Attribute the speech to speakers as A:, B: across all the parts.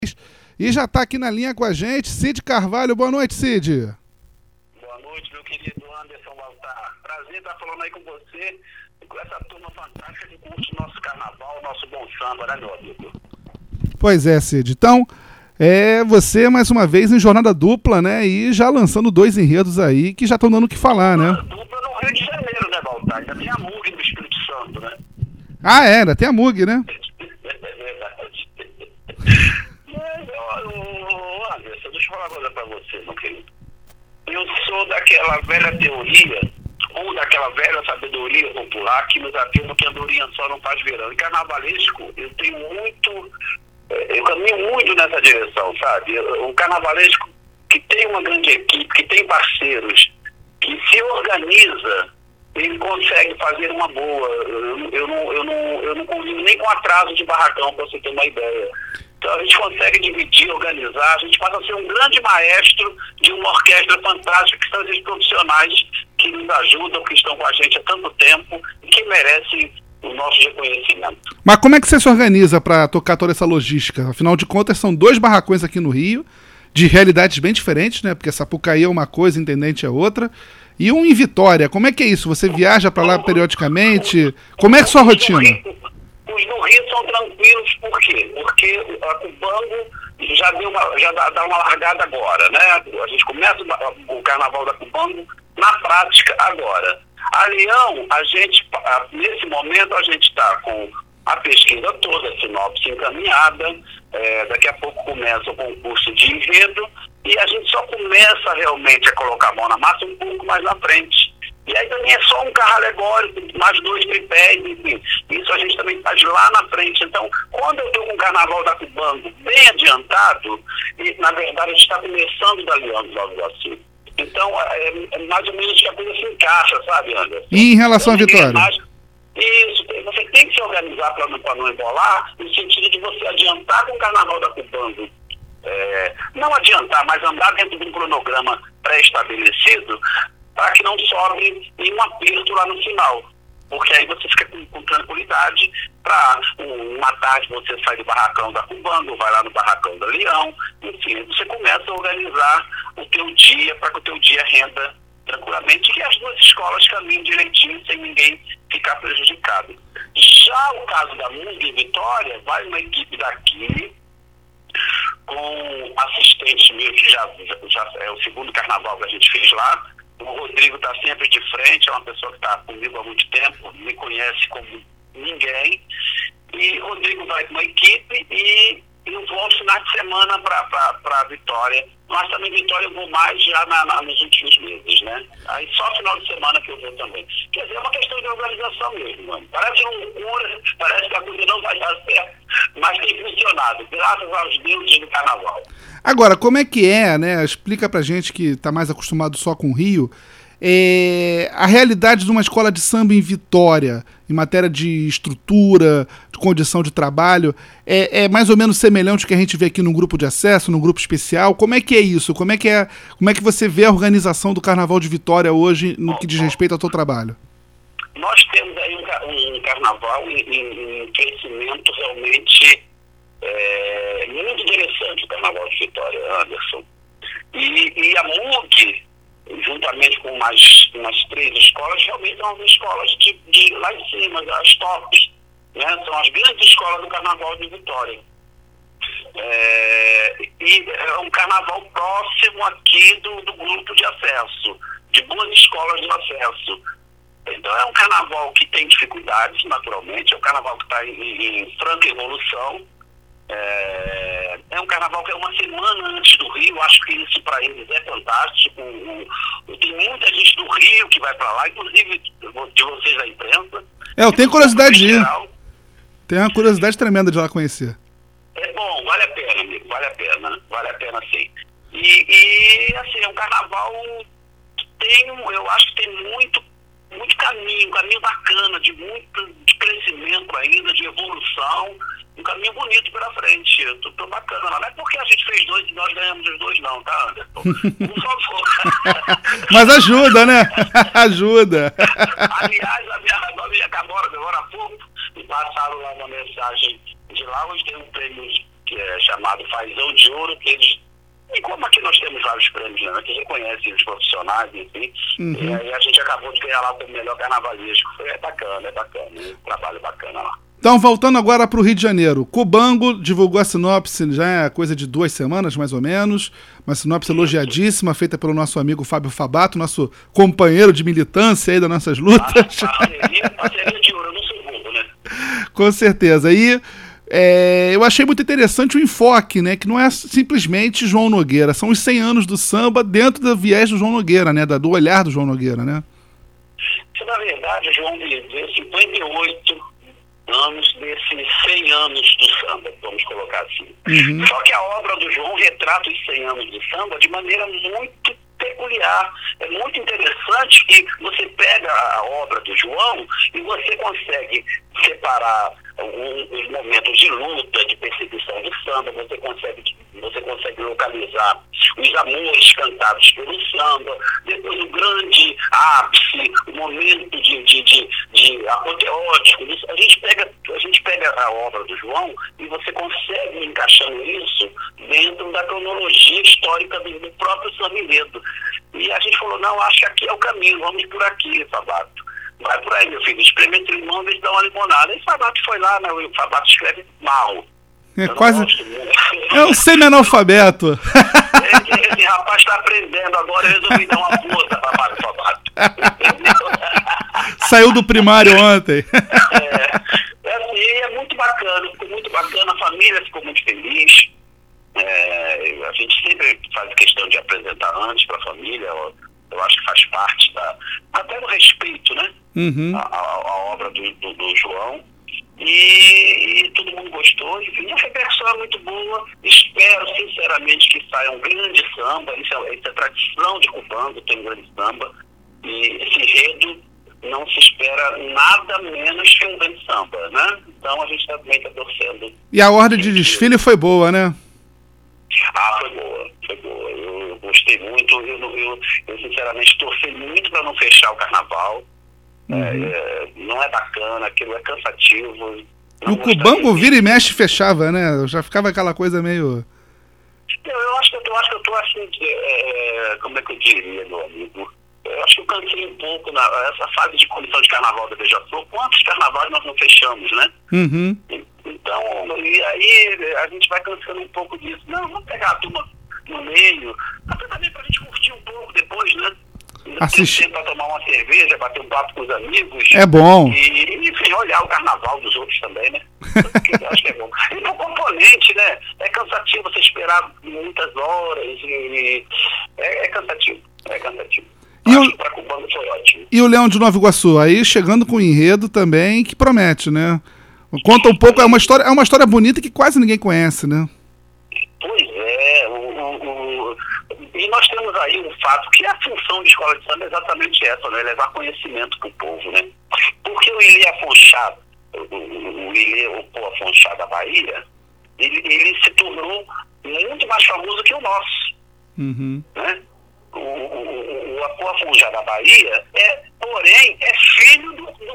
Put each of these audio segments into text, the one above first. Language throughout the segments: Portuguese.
A: E já está aqui na linha com a gente, Cid Carvalho. Boa noite, Cid.
B: Boa noite, meu querido Anderson Baltar. Prazer estar falando aí com você e com essa turma fantástica que curte o nosso carnaval, nosso bom samba, né, meu amigo?
A: Pois é, Cid. Então, você mais uma vez em jornada dupla, né? E já lançando 2 enredos aí que já estão dando o que falar, né?
B: Dupla no Rio de Janeiro, né, Baltar? Ainda tem a MUG do Espírito Santo, né?
A: Ah, ainda tem a MUG, né?
B: É verdade. Anderson, deixa eu falar uma coisa pra você, meu querido. Eu sou daquela velha teoria, ou daquela velha sabedoria popular que nos afirma que andorinha só não faz verão. E carnavalesco, eu caminho muito nessa direção, sabe? Um carnavalesco que tem uma grande equipe, que tem parceiros, que se organiza, ele consegue fazer uma boa. Eu não convivo nem com atraso de barracão, para você ter uma ideia. Então a gente consegue dividir, organizar, a gente passa a ser um grande maestro de uma orquestra fantástica, que são esses profissionais que nos ajudam, que estão com a gente há tanto tempo e que merecem o nosso reconhecimento.
A: Mas como é que você se organiza para tocar toda essa logística? Afinal de contas, são 2 barracões aqui no Rio, de realidades bem diferentes, né? Porque Sapucaí é uma coisa, Intendente é outra. E um em Vitória, como é que é isso? Você viaja para lá periodicamente? Como é a sua rotina?
B: Os do Rio são tranquilos, por quê? Porque a Cubango já dá uma largada agora, né? A gente começa o carnaval da Cubango na prática agora. A Leão, nesse momento a gente está com a pesquisa toda, a sinopse encaminhada, daqui a pouco começa o concurso de enredo e a gente só começa realmente a colocar a mão na massa um pouco mais na frente. E aí também é só um carro alegórico, mais 2 tripés, enfim. Isso a gente também faz lá na frente. Então, quando eu estou com o Carnaval da Cubango bem adiantado, e na verdade a gente está começando da Leão do Nova Iguaçu. Então, é mais ou menos que a coisa se encaixa, sabe, Anderson?
A: E em relação à Vitória?
B: Isso, você tem que se organizar para não embolar, no sentido de você adiantar com o Carnaval da Cubango. Não adiantar, mas andar dentro de um cronograma pré-estabelecido, para que não sobre nenhum aperto lá no final. Porque aí você fica com tranquilidade para uma tarde você sai do barracão da Cubango, vai lá no barracão da Leão, enfim, você começa a organizar o teu dia para que o teu dia renda tranquilamente e que as 2 escolas caminhem direitinho sem ninguém ficar prejudicado. Já o caso da MUG em Vitória, vai uma equipe daqui com assistentes meus, que já é o 2º carnaval que a gente fez lá. O Rodrigo está sempre de frente, é uma pessoa que está comigo há muito tempo, me conhece como ninguém. E o Rodrigo vai com uma equipe e eu vou aos finais de semana para Vitória. Mas também Vitória eu vou mais já nos últimos meses, né? Aí só final de semana que eu vou também. Quer dizer, é uma questão de organização mesmo, mano. Parece loucura, parece que a coisa não vai dar certo, mas tem funcionado, graças aos deuses do carnaval.
A: Agora, como é que né? Explica pra gente que tá mais acostumado só com o Rio, a realidade de uma escola de samba em Vitória, em matéria de estrutura, de condição de trabalho, é mais ou menos semelhante ao que a gente vê aqui no grupo de acesso, no grupo especial. Como é que é isso? Como é que você vê a organização do Carnaval de Vitória hoje no que diz respeito ao seu trabalho?
B: Nós temos aí um carnaval em crescimento realmente muito interessante, o Carnaval de Vitória, Anderson. E a MUG, juntamente com umas 3 escolas, realmente são as escolas de lá em cima, as tops, né? São as grandes escolas do Carnaval de Vitória. E é um carnaval próximo aqui do grupo de acesso, de boas escolas do acesso. Então é um carnaval que tem dificuldades, naturalmente, é um carnaval que está em franca evolução. É um carnaval que é uma semana antes do Rio, acho que isso para eles é fantástico. Tem muita gente do Rio que vai para lá, inclusive de vocês da imprensa.
A: Eu tenho curiosidade de ir. Tenho uma curiosidade tremenda de ir lá conhecer.
B: É bom, vale a pena, amigo, vale a pena sim. E assim, é um carnaval que eu acho que tem muito caminho bacana, de crescimento ainda, de evolução, um caminho bonito pela frente. Eu tô bacana lá. Não é porque a gente fez 2 e nós ganhamos os 2 não, tá, Anderson? Por favor.
A: Mas ajuda, né? Ajuda.
B: Aliás, a minha agora há pouco, me passaram lá uma mensagem de lá, onde tem um prêmio que é chamado Fazão de Ouro, que eles... E como aqui nós temos vários prêmios, né, que reconhecem os profissionais, enfim, e aí a gente acabou de ganhar lá como melhor carnavalesco. É bacana, um trabalho bacana lá.
A: Então, voltando agora para o Rio de Janeiro. Cubango divulgou a sinopse já é coisa de 2 semanas, mais ou menos. Uma sinopse elogiadíssima, feita pelo nosso amigo Fábio Fabato, nosso companheiro de militância aí das nossas lutas.
B: Parceria de ouro, eu não sou bobo, né?
A: Com certeza. E eu achei muito interessante o enfoque, né? Que não é simplesmente João Nogueira. São os 100 anos do samba dentro do viés do João Nogueira, né? Do olhar do João Nogueira, né?
B: Na verdade, o João viveu 58 anos desses 100 anos do samba, vamos colocar assim.
A: Uhum.
B: Só que a obra do João retrata os 100 anos do samba de maneira muito peculiar. É muito interessante que você pega a obra do João e você consegue separar os momentos de luta, de perseguição do samba, você consegue localizar os amores cantados pelo samba, depois o grande ápice, o momento de apoteótico. A gente pega a obra do João e você consegue ir encaixando isso dentro da cronologia histórica do próprio samba enredo. E a gente falou, não, acho que aqui é o caminho, vamos por aqui, Fabato. Vai por aí, meu filho, experimenta limão, vê se dá uma limonada. E o Fabato foi lá, né? O Fabato escreve mal.
A: É quase... É um semi-analfabeto.
B: Esse rapaz está aprendendo agora, eu resolvi dar uma força para o Fabato.
A: Saiu do primário ontem.
B: É muito bacana, ficou muito bacana, a família ficou muito feliz. A gente sempre faz questão de apresentar antes para a família, eu acho que faz parte até do respeito, né?
A: Uhum.
B: A obra do João. E todo mundo gostou, enfim, a repercussão é muito boa. Espero sinceramente que saia um grande samba. Isso é tradição de Cubango, tem um grande samba, e esse enredo não se espera nada menos que um grande samba, né? Então a gente também está torcendo.
A: E a ordem de desfile foi boa, né?
B: Foi boa. Eu gostei muito. Eu sinceramente torci muito para não fechar o carnaval. Uhum. Não é bacana, aquilo é cansativo.
A: O Cubango vira e mexe fechava, né? Já ficava aquela coisa meio...
B: Eu acho que eu tô assim, como é que eu diria, meu amigo? Eu acho que eu cansei um pouco essa fase de comissão de carnaval da Beija-Flor. Quantos carnavais nós não fechamos, né?
A: Uhum.
B: Então, e aí a gente vai cansando um pouco disso. Não, vamos pegar a turma no meio, até também pra gente curtir um pouco depois, né? Assistir para tomar uma cerveja, bater um papo com os amigos.
A: É bom.
B: E, enfim, olhar o carnaval dos outros também, né? Eu acho que é bom. E no componente, né? É cansativo você esperar muitas horas. É cansativo.
A: E
B: acho que para Cubango foi ótimo.
A: E o Leão de Nova Iguaçu, aí chegando com o enredo também, que promete, né? Conta um pouco, é uma história bonita que quase ninguém conhece, né?
B: Pois é, e nós temos aí um fato que a função de escola de samba é exatamente essa, né? Levar conhecimento para o povo, né? Porque o Ilê Afonchá, o Pô Afonchá da Bahia, ele se tornou muito mais famoso que o nosso.
A: Uhum.
B: Né? O Pô Afonchá da Bahia, porém, é filho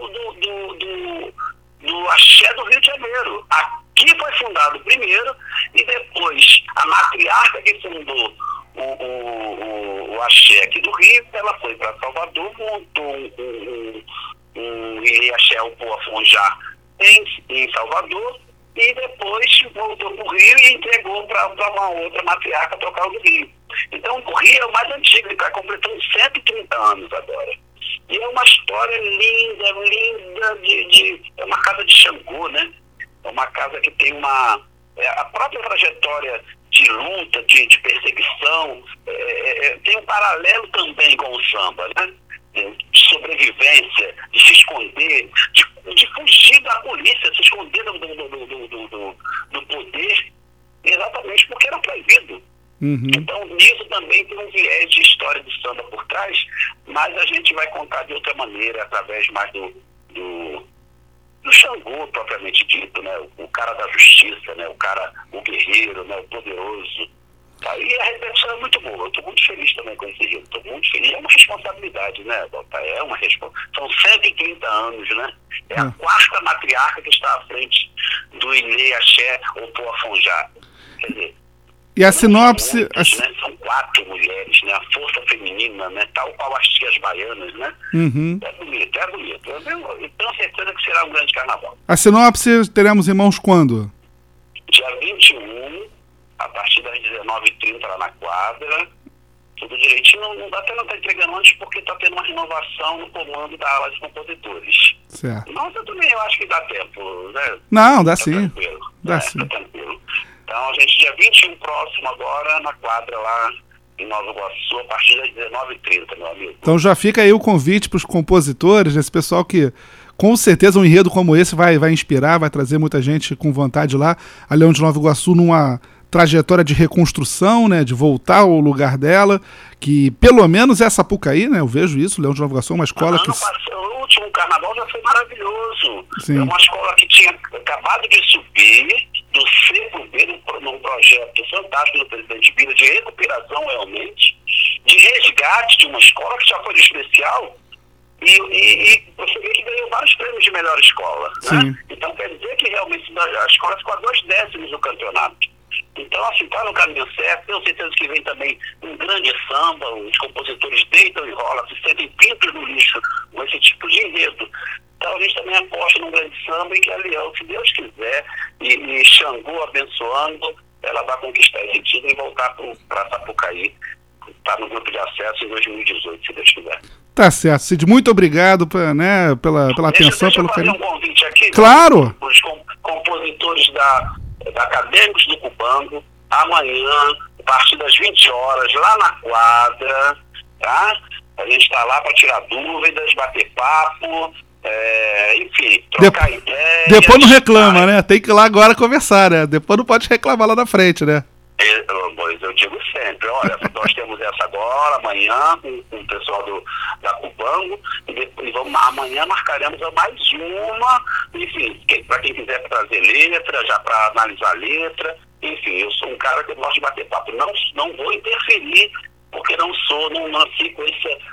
B: do axé do Rio de Janeiro. Aqui foi fundado primeiro e depois a matriarca que fundou o axé aqui do Rio, ela foi para Salvador, montou um Ilê Axé, o Pô Afonchá em Salvador, e depois voltou para o Rio e entregou para uma outra matriarca tocar do Rio. Então o Rio é o mais antigo, ele está completando 130 anos agora. E é uma história linda, é uma casa de Xangô, né? É uma casa que tem a própria trajetória de luta, de perseguição, tem um paralelo também com o samba, né? De sobrevivência, de se esconder, de fugir da polícia, se esconder do poder, exatamente porque era proibido.
A: Uhum.
B: Então, nisso também tem um viés de história do samba por trás, mas a gente vai contar de outra maneira, através mais do Xangô, propriamente dito, né? O cara da justiça, né? O guerreiro, né? O poderoso. E a repercussão é muito boa. Eu estou muito feliz também com esse rio. Estou muito feliz. É uma responsabilidade, né, Dota? São 130 anos, né? É a quarta matriarca que está à frente do Ilê Axé ou Pô Afonchá. Quer dizer,
A: e a sinopse...
B: muitas, né? São 4 mulheres, né? A força feminina, né? Tal qual as tias baianas, né?
A: Uhum.
B: É bonito, é bonito. Eu tenho certeza que será um grande carnaval.
A: A sinopse, teremos Irmãos quando?
B: Dia 21, a partir das 19h30 lá na quadra. Tudo direitinho, até não está entregando antes porque está tendo uma renovação no comando da ala de compositores.
A: Certo.
B: Mas eu acho que dá tempo, né?
A: Não, dá
B: Tá
A: sim.
B: tranquilo.
A: Dá sim.
B: Tá tranquilo. Então, a gente, dia 21 próximo agora, na quadra lá em Nova Iguaçu, a partir das 19h30, meu amigo.
A: Então já fica aí o convite para os compositores, esse pessoal que com certeza um enredo como esse vai inspirar, vai trazer muita gente com vontade lá. A Leão de Nova Iguaçu numa trajetória de reconstrução, né, de voltar ao lugar dela, que pelo menos é Sapucaí, né, eu vejo isso, Leão de Nova Iguaçu é uma escola que...
B: O último carnaval já foi maravilhoso.
A: Sim.
B: É uma escola que tinha acabado de subir do seco dele num projeto fantástico do presidente Bila, de recuperação realmente, de resgate de uma escola que já foi de especial, e você vê que ganhou vários prêmios de melhor escola. Né? Então quer dizer que realmente a escola ficou a 2/10 do campeonato. Então, assim, está no caminho certo. Tenho certeza que vem também um grande samba, os compositores deitam e rolam, se sentem pintos no lixo com esse tipo de enredo. Então, a gente também aposta num grande samba e que a Leão, se Deus quiser, e Xangô abençoando, ela vai conquistar esse título e voltar para Sapucaí, tá no grupo de acesso em 2018, se Deus quiser.
A: Tá certo, Cid, muito obrigado pela atenção, pelo carinho.
B: Deixa eu fazer um convite aqui.
A: Claro!
B: Os compositores da Acadêmicos do Cubango, amanhã, a partir das 20 horas, lá na quadra, tá? A gente está lá para tirar dúvidas, bater papo, enfim, trocar ideias.
A: Depois não reclama, né? Tem que ir lá agora conversar, né? Depois não pode reclamar lá na frente, né?
B: Pois eu digo sempre, olha, nós temos essa agora, amanhã, com o pessoal da Cubango, e amanhã marcaremos mais uma, enfim, para quem quiser trazer letra, já para analisar a letra, enfim, eu sou um cara que gosta de bater papo, não vou interferir, porque não nasci com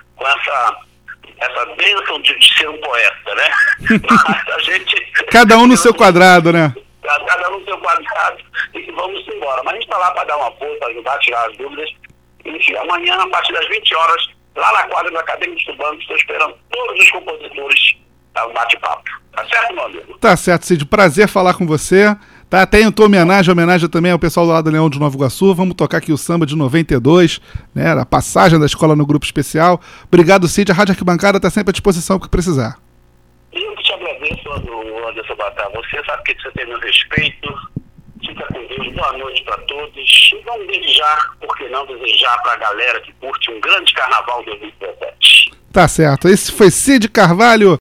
B: essa bênção de ser um poeta, né? Mas a gente...
A: Cada um no seu quadrado, né?
B: Cada um no seu quadrado, e vamos embora. Mas a gente está lá para dar uma força, para ajudar a tirar as dúvidas. Enfim, amanhã, a partir das 20 horas, lá na quadra da Acadêmica de Cubango, estou esperando todos os compositores para um bate-papo. Tá certo, meu amigo? Tá
A: certo, Cid. Prazer falar com você. Tá, tem a tua homenagem também ao pessoal do lado do Leão de Nova Iguaçu. Vamos tocar aqui o samba de 92, né? A passagem da escola no grupo especial. Obrigado, Cid. A Rádio Arquibancada está sempre à disposição para precisar.
B: Eu que te agradeço, Anderson Batar. Você sabe que você tem meu respeito. Fica com Deus. Boa noite para todos. E vamos desejar, por que não desejar para a galera que curte um grande carnaval 2017.
A: Tá certo. Esse foi Cid Carvalho.